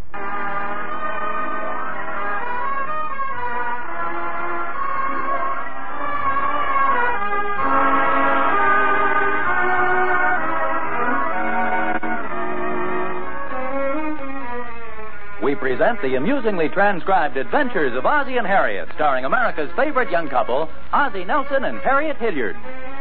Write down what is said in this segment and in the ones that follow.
We present the amusingly transcribed adventures of Ozzie and Harriet, starring America's favorite young couple, Ozzie Nelson and Harriet Hilliard.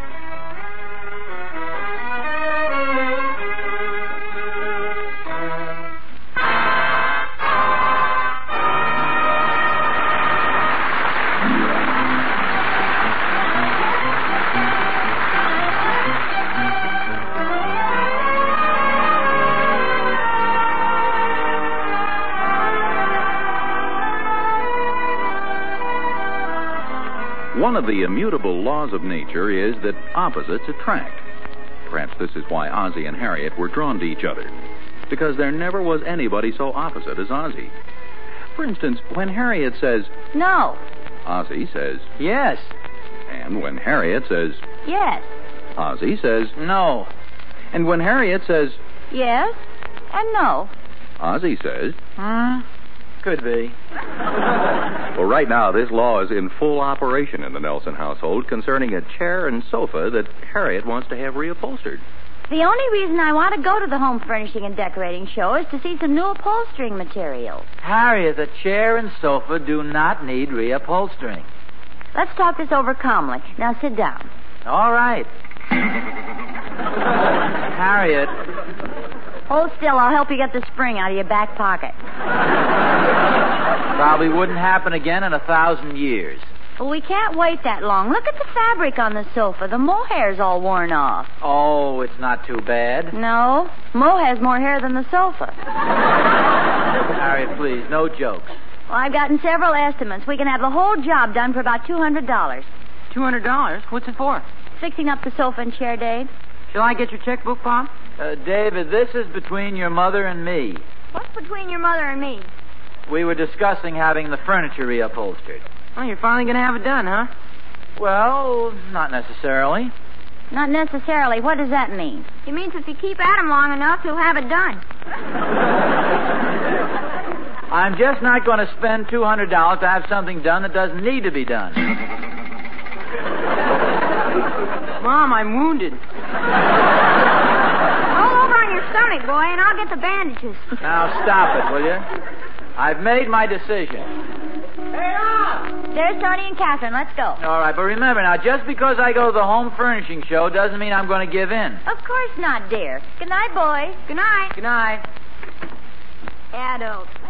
One of the immutable laws of nature is that opposites attract. Perhaps this is why Ozzie and Harriet were drawn to each other, because there never was anybody so opposite as Ozzie. For instance, when Harriet says, "No," Ozzie says, "Yes." And when Harriet says, "Yes," Ozzie says, "No." And when Harriet says, "Yes," and "no," Ozzie says, Could be. Well, right now, this law is in full operation in the Nelson household concerning a chair and sofa that Harriet wants to have reupholstered. The only reason I want to go to the home furnishing and decorating show is to see some new upholstering materials. Harriet, the chair and sofa do not need reupholstering. Let's talk this over calmly. Now sit down. All right. Harriet. Hold still. I'll help you get the spring out of your back pocket. Probably wouldn't happen again in 1,000 years. Well, we can't wait that long. Look at the fabric on the sofa. The mohair's all worn off. Oh, it's not too bad. No. Mo has more hair than the sofa. Harriet, please, no jokes. Well, I've gotten several estimates. We can have the whole job done for about $200. $200? What's it for? Fixing up the sofa and chair, Dave. Shall I get your checkbook, Pop? David, this is between your mother and me. What's between your mother and me? We were discussing having the furniture reupholstered. Oh, you're finally going to have it done, huh? Well, not necessarily. Not necessarily. What does that mean? It means if you keep at him long enough, he'll have it done. I'm just not going to spend $200 to have something done that doesn't need to be done. Mom, I'm wounded. Roll over on your stomach, boy, and I'll get the bandages. Now stop it, will you? I've made my decision. There's Tony and Catherine. Let's go. All right, but remember now, just because I go to the home furnishing show doesn't mean I'm going to give in. Of course not, dear. Good night, boys. Good night. Good night. Adults.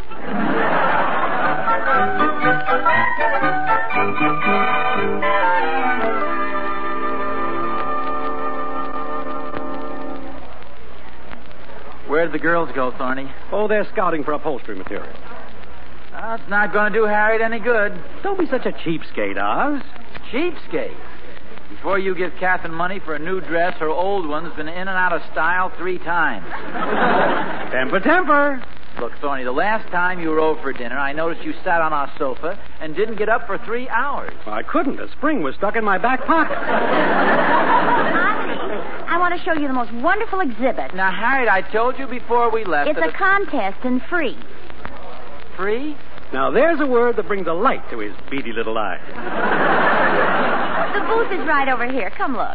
Where'd the girls go, Thorny? Oh, they're scouting for upholstery material. Well, it's not going to do Harriet any good. Don't be such a cheapskate, Oz. Cheapskate. Before you give Catherine money for a new dress, her old one's been in and out of style 3 times. Temper, temper. Look, Thorny, the last time you were over for dinner, I noticed you sat on our sofa and didn't get up for 3 hours. Well, I couldn't. The spring was stuck in my back pocket. I want to show you the most wonderful exhibit. Now, Harriet, I told you before we left It's that a contest and free. Free? Now, there's a word that brings a light to his beady little eyes. The booth is right over here. Come look.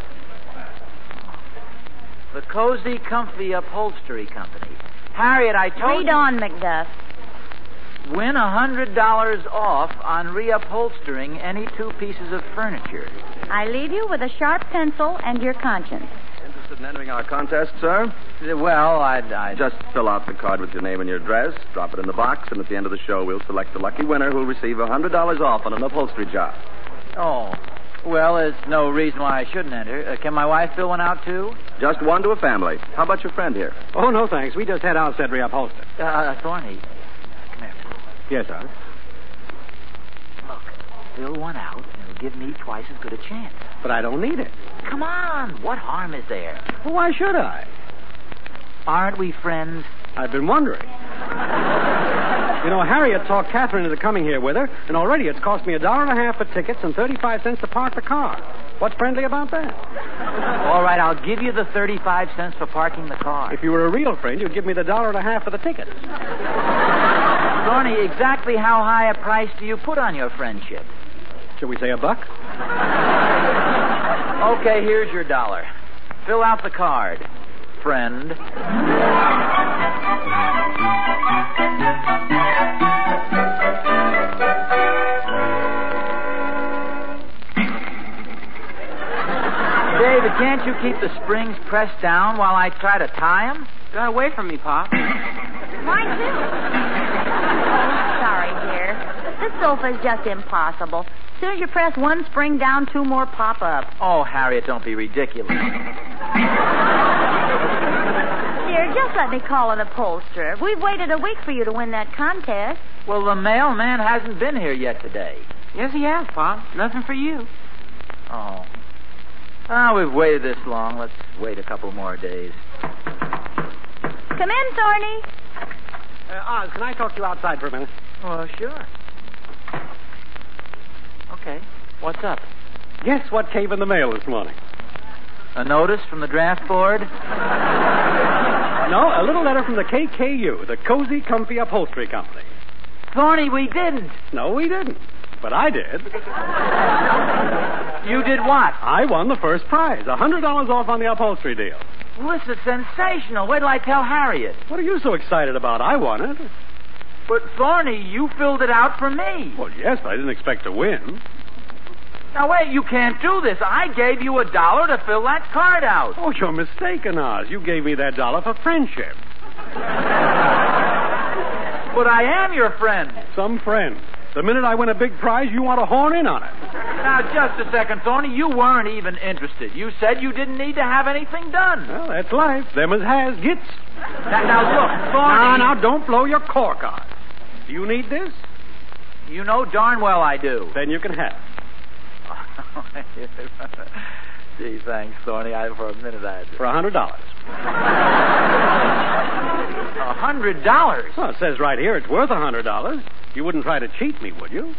The Cozy Comfy Upholstery Company. Harriet, I told Read you... on, Macduff. Win $100 off on reupholstering any 2 pieces of furniture. I leave you with a sharp pencil and your conscience. Interested in entering our contest, sir? Well, I Just fill out the card with your name and your address, drop it in the box, and at the end of the show, we'll select the lucky winner who'll receive $100 off on an upholstery job. Oh. Well, there's no reason why I shouldn't enter. Can my wife fill one out, too? Just one to a family. How about your friend here? Oh, no, thanks. We just had ours said reupholstered. Thorny. Come here. Yes, Oz. Look, fill one out, and it'll give me twice as good a chance. But I don't need it. Come on. What harm is there? Well, why should I? Aren't we friends? I've been wondering. You know, Harriet talked Catherine into coming here with her, and already it's cost me $1.50 for tickets and 35 cents to park the car. What's friendly about that? All right, I'll give you the 35 cents for parking the car. If you were a real friend, you'd give me the $1.50 for the tickets. Thorny, exactly how high a price do you put on your friendship? Shall we say $1? Okay, here's your $1. Fill out the card, friend. David, can't you keep the springs pressed down while I try to tie them? Got away from me, Pop. Mine too. Sorry, dear. This sofa is just impossible. As soon as you press one spring down, 2 more pop up. Oh, Harriet, don't be ridiculous. Dear, just let me call an upholsterer. We've waited a week for you to win that contest. Well, the mailman hasn't been here yet today. Yes, he has, Pop. Nothing for you. Oh. Oh, we've waited this long. Let's wait a couple more days. Come in, Thorny. Oz, can I talk to you outside for a minute? Oh, sure. Okay. What's up? Guess what came in the mail this morning? A notice from the draft board? No, a little letter from the KKU, the Cozy Comfy Upholstery Company. Thorny, we didn't. No, we didn't. But I did. You did what? I won the first prize, $100 off on the upholstery deal. Well, this is sensational. Wait till I tell Harriet. What are you so excited about? I won it. But, Thorny, you filled it out for me. Well, yes, but I didn't expect to win. Now, wait, you can't do this. I gave you $1 to fill that card out. Oh, you're mistaken, Oz. You gave me that $1 for friendship. But I am your friend. Some friend. The minute I win a big prize, you want to horn in on it. Now, just a second, Thorny. You weren't even interested. You said you didn't need to have anything done. Well, that's life. Them as has gets. Now, look, Thorny. Now, don't blow your cork on. Do you need this? You know darn well I do. Then you can have it. Gee, thanks, Thorny. For a minute I had to... For $100. $100? Well, it says right here it's worth $100. You wouldn't try to cheat me, would you?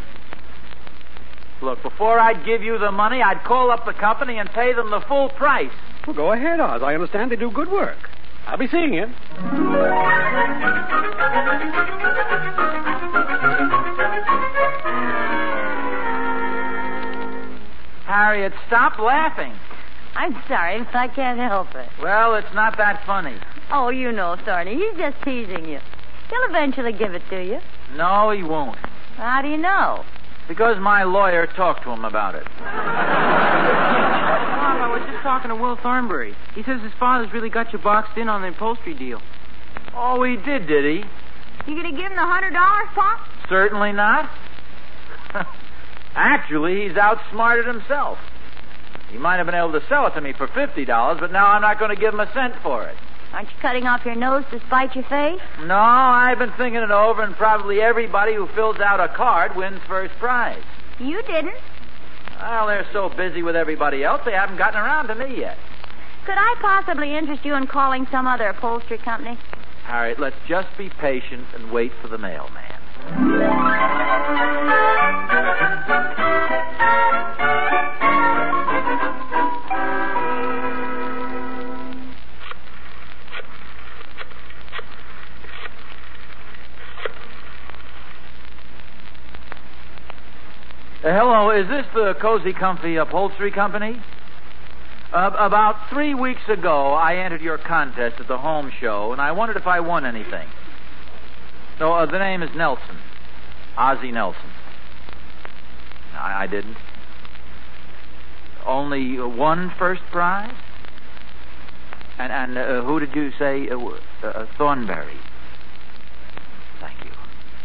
Look, before I'd give you the money, I'd call up the company and pay them the full price. Well, go ahead, Oz. I understand they do good work. I'll be seeing you. Harriet, stop laughing. I'm sorry, but I can't help it. Well, it's not that funny. Oh, you know, Thorny, he's just teasing you. He'll eventually give it to you. No, he won't. How do you know? Because my lawyer talked to him about it. Pop, I was just talking to Will Thornbury. He says his father's really got you boxed in on the upholstery deal. Oh, he did he? You gonna give him the $100, Pop? Certainly not. Actually, he's outsmarted himself. He might have been able to sell it to me for $50, but now I'm not going to give him a cent for it. Aren't you cutting off your nose to spite your face? No, I've been thinking it over, and probably everybody who fills out a card wins first prize. You didn't. Well, they're so busy with everybody else, they haven't gotten around to me yet. Could I possibly interest you in calling some other upholstery company? Harriet, let's just be patient and wait for the mailman. Hello, is this the Cozy Comfy Upholstery Company? About 3 weeks ago, I entered your contest at the home show, and I wondered if I won anything. No, the name is Nelson. Ozzie Nelson. I didn't. Only one first prize? And who did you say? Thornbury. Thank you.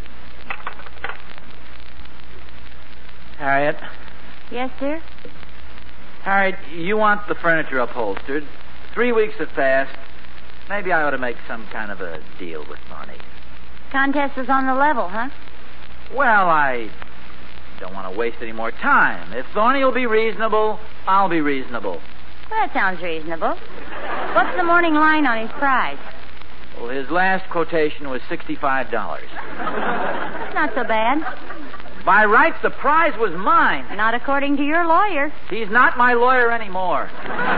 Harriet? Yes, sir? Harriet, you want the furniture upholstered. 3 weeks have passed. Maybe I ought to make some kind of a deal with Thorny. Contest was on the level, huh? Well, I don't want to waste any more time. If Thorny will be reasonable, I'll be reasonable. Well, that sounds reasonable. What's the morning line on his prize? Well, his last quotation was $65. That's not so bad. By rights, the prize was mine. Not according to your lawyer. He's not my lawyer anymore.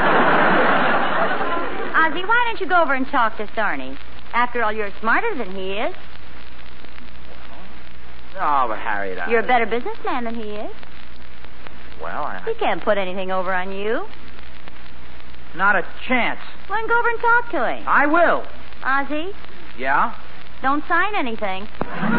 Ozzie, why don't you go over and talk to Thorny? After all, you're smarter than he is. Oh, but Harriet, You're a better businessman than he is. Well, He can't put anything over on you. Not a chance. Well, then go over and talk to him. I will. Ozzy, Yeah? don't sign anything.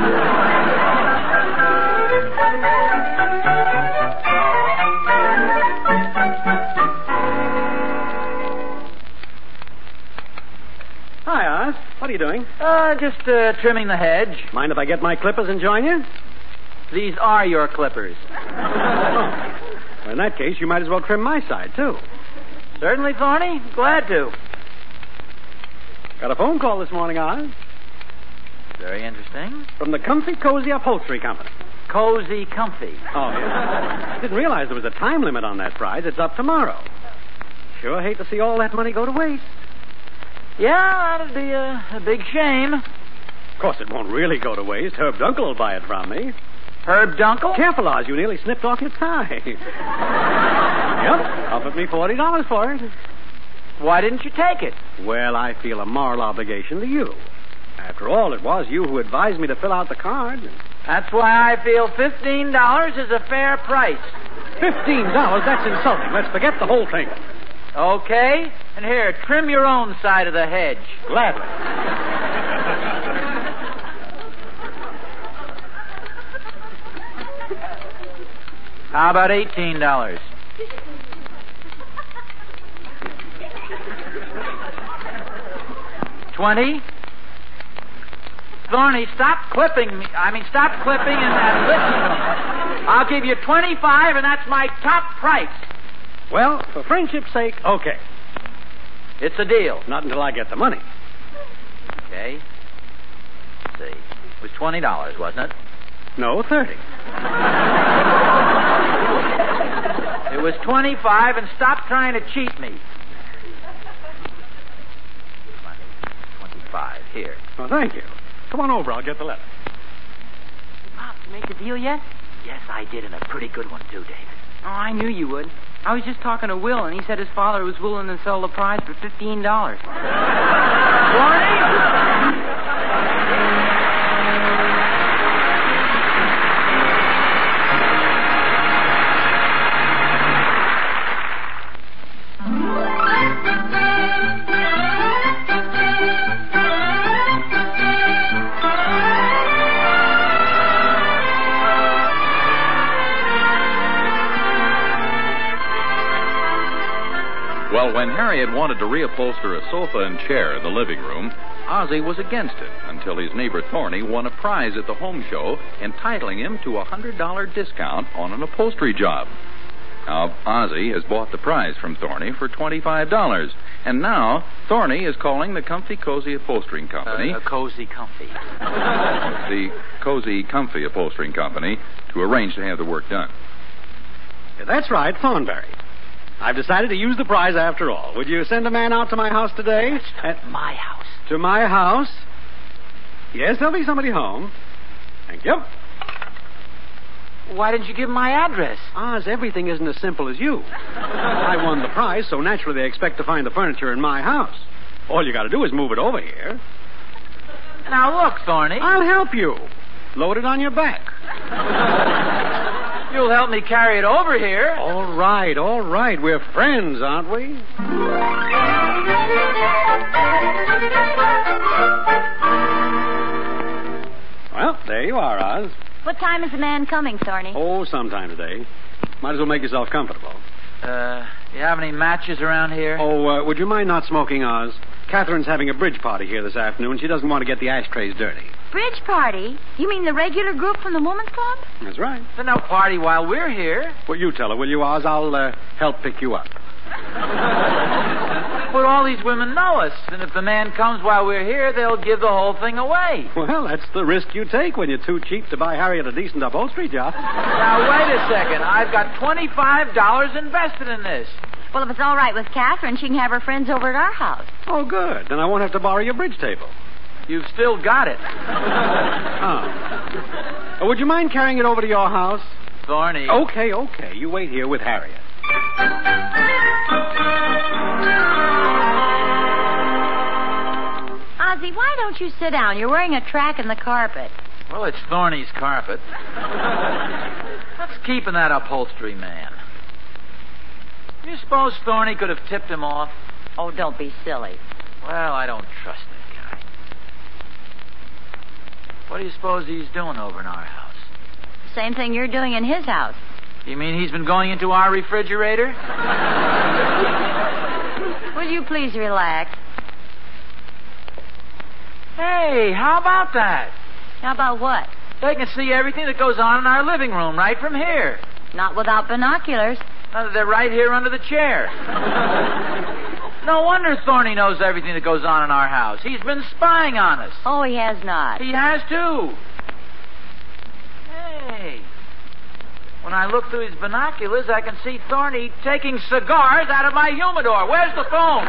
Hi, Oz. What are you doing? Just trimming the hedge. Mind if I get my clippers and join you? These are your clippers. Well, in that case, you might as well trim my side, too. Certainly, Thorny. Glad to. Got a phone call this morning, Oz, Very interesting. from the Comfy Cozy Upholstery Company. Cozy comfy. Oh, yeah. I didn't realize there was a time limit on that prize. It's up tomorrow. Sure hate to see all that money go to waste. Yeah, that'd be a big shame. Of course, it won't really go to waste. Herb Dunkel will buy it from me. Herb Dunkel? Careful, Oz. You nearly snipped off your tie. Yep. Offered me $40 for it. Why didn't you take it? Well, I feel a moral obligation to you. After all, it was you who advised me to fill out the card. That's why I feel $15 is a fair price. $15? That's insulting. Let's forget the whole thing. Okay? And here, trim your own side of the hedge. Gladly. How about $18? $20? Thorny, stop clipping me. Stop clipping and listen to me. I'll give you $25, and that's my top price. Well, for friendship's sake, okay. It's a deal. Not until I get the money. Okay. Let's see. It was $20, wasn't it? No, 30. It was $25, and stop trying to cheat me. 25. Here. Well, thank you. Come on over. I'll get the letter. Hey, Pops, you make the deal yet? Yes, I did, and a pretty good one, too, David. Oh, I knew you would. I was just talking to Will, and he said his father was willing to sell the prize for $15. Well, when Harriet wanted to reupholster a sofa and chair in the living room, Ozzy was against it until his neighbor Thorny won a prize at the home show, entitling him to a $100 discount on an upholstery job. Now, Ozzy has bought the prize from Thorny for $25, and now Thorny is calling the Comfy Cozy Upholstering Company... Cozy comfy. the Cozy Comfy Upholstering Company to arrange to have the work done. Yeah, that's right, Thornberry. I've decided to use the prize after all. Would you send a man out to my house today? At my house. To my house? Yes, there'll be somebody home. Thank you. Why didn't you give him my address? Oz, everything isn't as simple as you. I won the prize, so naturally they expect to find the furniture in my house. All you got to do is move it over here. Now, look, Thorny. I'll help you. Load it on your back. You'll help me carry it over here. All right. We're friends, aren't we? Well, there you are, Oz. What time is the man coming, Thorny? Oh, sometime today. Might as well make yourself comfortable. You have any matches around here? Oh, would you mind not smoking, Oz? Catherine's having a bridge party here this afternoon. She doesn't want to get the ashtrays dirty. Bridge party? You mean the regular group from the Woman's Club? That's right. There's no party while we're here. Well, you tell her, will you, Oz? I'll help pick you up. But all these women know us, and if the man comes while we're here, they'll give the whole thing away. Well, that's the risk you take when you're too cheap to buy Harriet a decent upholstery job. Now, wait a second. I've got $25 invested in this. Well, if it's all right with Catherine, she can have her friends over at our house. Oh, good. Then I won't have to borrow your bridge table. You've still got it. Would you mind carrying it over to your house? Thorny. Okay. You wait here with Harriet. Ozzy, why don't you sit down? You're wearing a track in the carpet. Well, it's Thorny's carpet. What's keeping that upholstery man? You suppose Thorny could have tipped him off? Oh, don't be silly. Well, I don't trust that guy. What do you suppose he's doing over in our house? Same thing you're doing in his house. You mean he's been going into our refrigerator? Will you please relax? Hey, how about that? How about what? They can see everything that goes on in our living room right from here. Not without binoculars. They're right here under the chair. No wonder Thorny knows everything that goes on in our house. He's been spying on us. Oh, he has not. He has, too. Hey. When I look through his binoculars, I can see Thorny taking cigars out of my humidor. Where's the phone?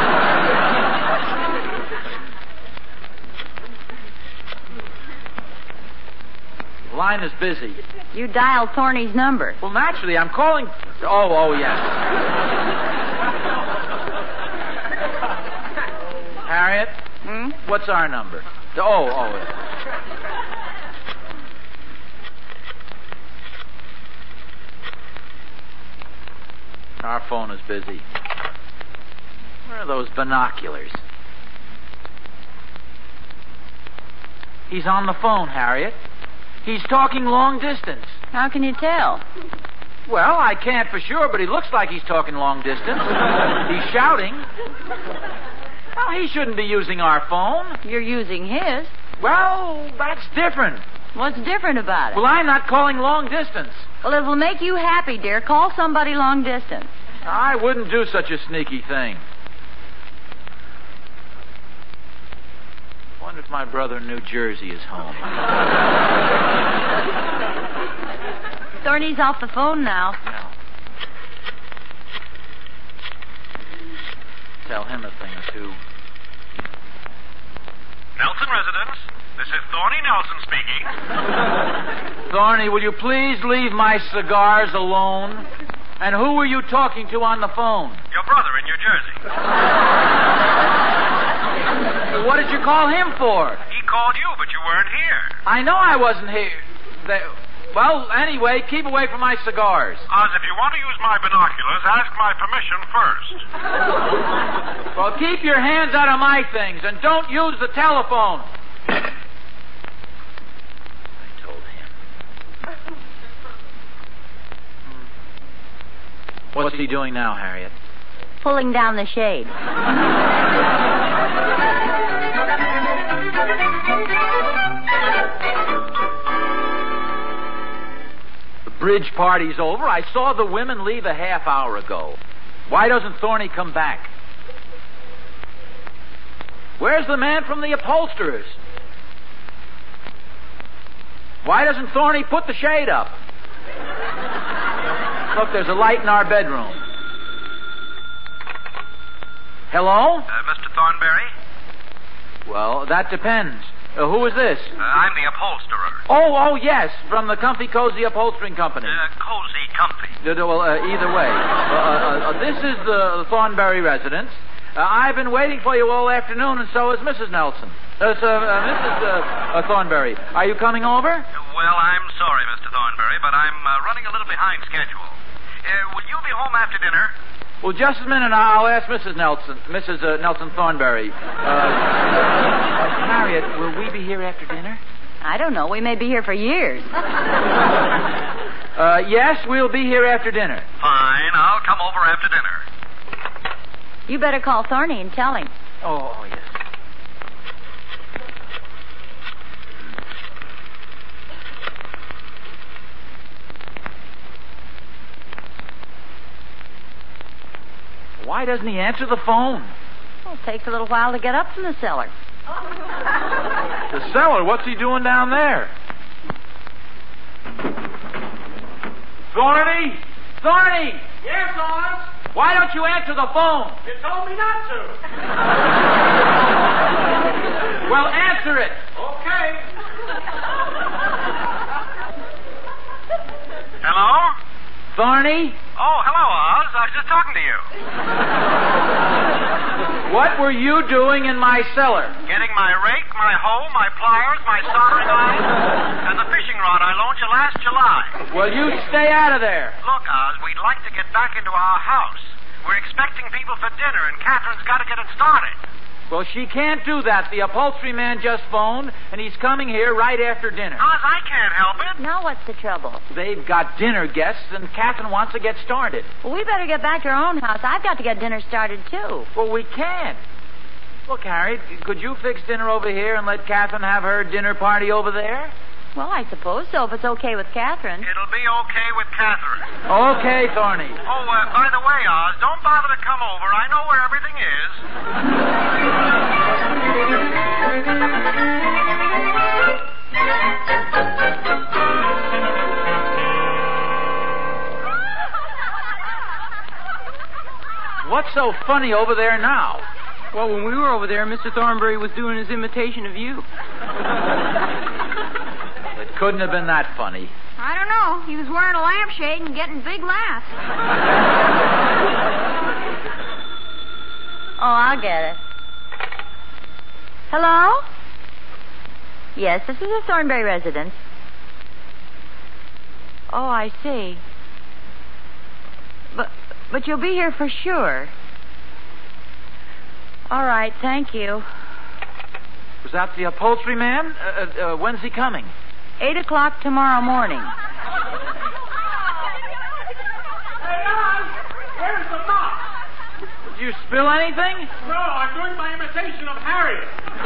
The line is busy. You dialed Thorny's number. Well, naturally, I'm calling... Oh, yes. Harriet? What's our number? Oh. Our phone is busy. Where are those binoculars? He's on the phone, Harriet. He's talking long distance. How can you tell? Well, I can't for sure, but he looks like he's talking long distance. He's shouting. Well, he shouldn't be using our phone. You're using his. Well, that's different. What's different about it? Well, I'm not calling long distance. Well, it will make you happy, dear. Call somebody long distance. I wouldn't do such a sneaky thing. I wonder if my brother in New Jersey is home. Thorny's off the phone now. No. Tell him a thing or two. Nelson residence. This is Thorny Nelson speaking. Thorny, will you please leave my cigars alone? And who were you talking to on the phone? Your brother in New Jersey. What did you call him for? He called you, but you weren't here. I know I wasn't here. Well, anyway, keep away from my cigars. Oz, if you want to use my binoculars, ask my permission first. Well, keep your hands out of my things and don't use the telephone. I told him. What's he doing now, Harriet? Pulling down the shade. The bridge party's over. I saw the women leave a half hour ago. Why doesn't Thorny come back? Where's the man from the upholsterers? Why doesn't Thorny put the shade up? Look, there's a light in our bedroom. Hello? Mr. Thornberry? Well, that depends. Who is this? I'm the upholsterer. Oh, yes, from the Comfy Cozy Upholstering Company. Cozy Comfy. Either way. This is the Thornberry residence. I've been waiting for you all afternoon, and so has Mrs. Nelson. Mrs. Thornberry. Are you coming over? Well, I'm sorry, Mr. Thornberry, but I'm running a little behind schedule. Will you be home after dinner? Well, just a minute. I'll ask Mrs. Nelson Thornberry. Harriet, will we be here after dinner? I don't know. We may be here for years. Yes, we'll be here after dinner. Fine. I'll come over after dinner. You better call Thorny and tell him. Oh, yes. Why doesn't he answer the phone? Well, it takes a little while to get up from the cellar. The cellar? What's he doing down there? Thorny? Thorny! Yes, Oz? Why don't you answer the phone? You told me not to. Well, answer it. Okay. Hello? Thorny? Oh, hello, Oz. I was just talking to you. What were you doing in my cellar? Getting my my rake, my hoe, my pliers, my soldering iron, and the fishing rod I loaned you last July. Well, you stay out of there. Look, Oz, we'd like to get back into our house. We're expecting people for dinner, and Catherine's got to get it started. Well, she can't do that. The upholstery man just phoned, and he's coming here right after dinner. Oz, I can't help it. Now what's the trouble? They've got dinner guests, and Catherine wants to get started. Well, we better get back to our own house. I've got to get dinner started, too. Well, we can't. Look, Harriet, could you fix dinner over here and let Catherine have her dinner party over there? Well, I suppose so, if it's okay with Catherine. It'll be okay with Catherine. Okay, Thorny. Oh, by the way, Oz, don't bother to come over. I know where everything is. What's so funny over there now? Well, when we were over there, Mr. Thornberry was doing his imitation of you. It couldn't have been that funny. I don't know. He was wearing a lampshade and getting big laughs. Oh, I'll get it. Hello? Yes, this is the Thornberry residence. Oh, I see. But you'll be here for sure. All right, thank you. Was that the upholstery man? When's he coming? 8 o'clock tomorrow morning. Hey, Oz, where's the mop? Did you spill anything? No, I'm doing my imitation of Harriet.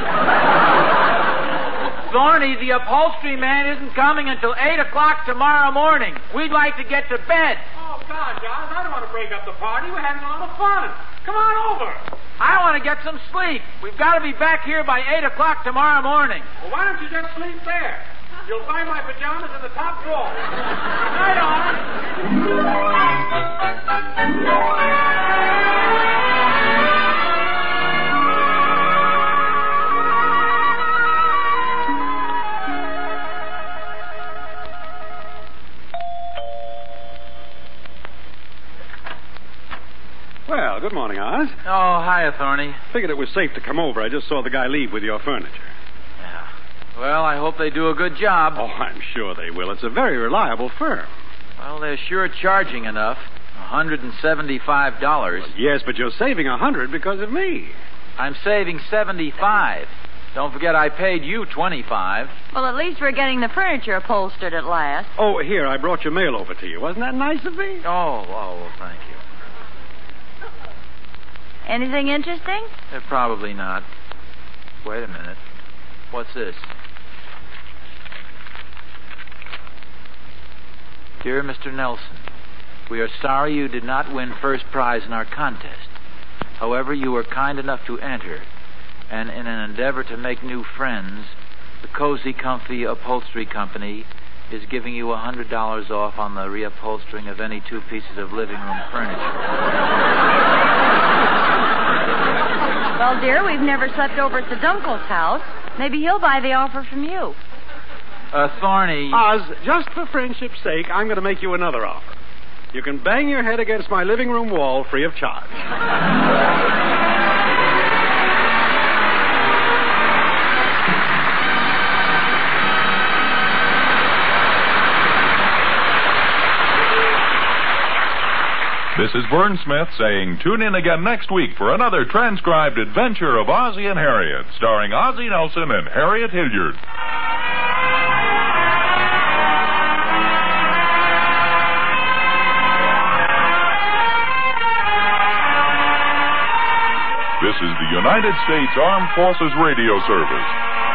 Thorny, the upholstery man isn't coming until 8 o'clock tomorrow morning. We'd like to get to bed. Oh, gosh, Oz, I don't want to break up the party. We're having a lot of fun. Come on over. I want to get some sleep. We've got to be back here by 8 o'clock tomorrow morning. Well, why don't you just sleep there? You'll find my pajamas in the top drawer. Night, Oz. Well, good morning, Oz. Oh, hiya, Thorny. Figured it was safe to come over. I just saw the guy leave with your furniture. Yeah. Well, I hope they do a good job. Oh, I'm sure they will. It's a very reliable firm. Well, they're sure charging enough. $175. Well, yes, but you're saving $100 because of me. I'm saving $75. Don't forget I paid you $25. Well, at least we're getting the furniture upholstered at last. Oh, here, I brought your mail over to you. Wasn't that nice of me? Oh, well, thank you. Anything interesting? Probably not. Wait a minute. What's this? Dear Mr. Nelson, we are sorry you did not win first prize in our contest. However, you were kind enough to enter, and in an endeavor to make new friends, the Cozy Comfy Upholstery Company is giving you $100 off on the reupholstering of any 2 pieces of living room furniture. Well, dear, we've never slept over at the Dunkel's house. Maybe he'll buy the offer from you. Thorny. Oz, just for friendship's sake, I'm going to make you another offer. You can bang your head against my living room wall free of charge. This is Vern Smith saying tune in again next week for another transcribed adventure of Ozzie and Harriet, starring Ozzie Nelson and Harriet Hilliard. This is the United States Armed Forces Radio Service.